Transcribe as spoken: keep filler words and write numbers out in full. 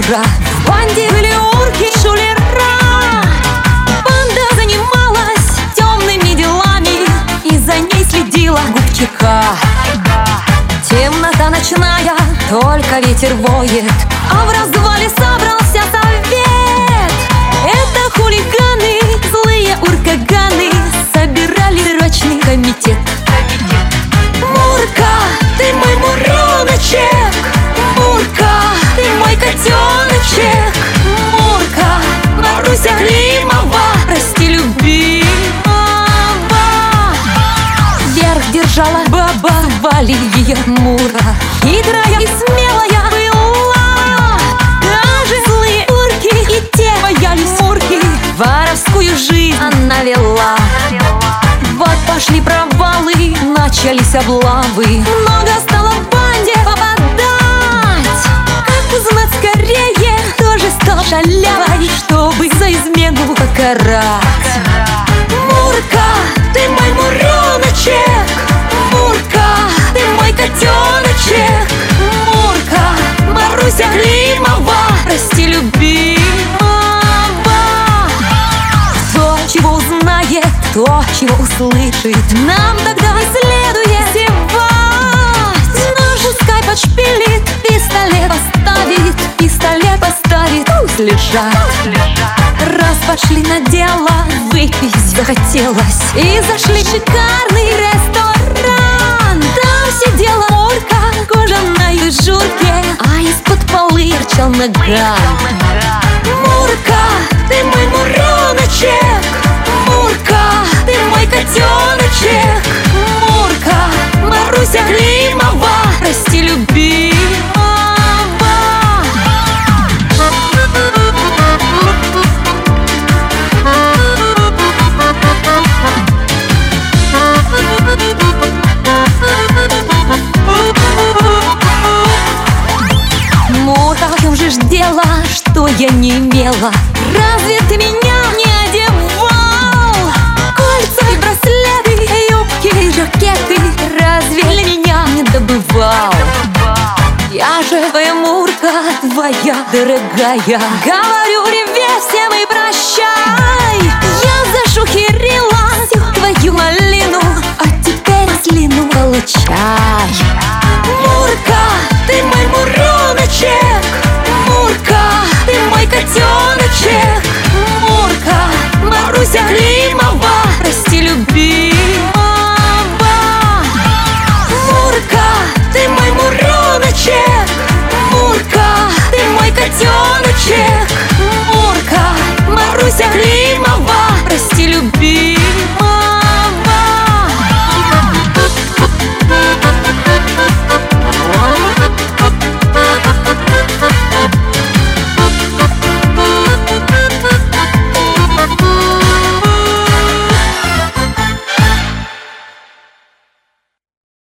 мужа. В банде были урки, шулера. Банда занималась темными делами, и за ней следила губчика. Темнота ночная, только ветер воет, а в развале собрался совет. Это хулиганы, злые уркаганы, собирали срочный комитет. Мурка, ты мой муроночек, Мурка, ты мой котеночек, Мурка, Маруся Климова, прости, любимого. Вверх держала баба, звали ее Мура. Хитрая и смелая была, даже злые урки и те боялись Мурки. Воровскую жизнь она вела. Вот пошли провалы, начались облавы, много стало в банде попадать. Как узнать скорее, тоже стал шалявой, чтобы за измену покарать. Мурка, ты мой муроночек, Мурка, ты мой котеночек, Мурка, Маруся Климова, прости, любимого. Кто чего узнает, кто чего услышит, нам тогда и следует зевать. Ну, пускай подшпилит, пистолет поставит, пистолет поставит, пусть лежат. Раз пошли на дело, выпить захотелось, и зашли в шикарный ресторан. Там сидела Мурка в кожаной журке, а из-под полы торчал наган. Мурка, ты мой муроночек, Мурка, ты мой котеночек, Мурка, Маруся Климова, прости, любимого. Мурка, в чем же ж дело, что я не имела? Разве ты меня не одевал? Кольца и браслеты, юбки и жакеты, разве для меня не добывал? Я же твоя Мурка, твоя дорогая, говорю, реве всем и прощай. Я зашухерила всю твою малину, а теперь маслину получай. Мурка, ты мой муроночек, Мурка, ты мой котеночек, Мурка, Маруся Климова, прости, любимого. Мурка, ты мой муроночек, Мурка, ты мой котеночек, Мурка, Маруся Климова.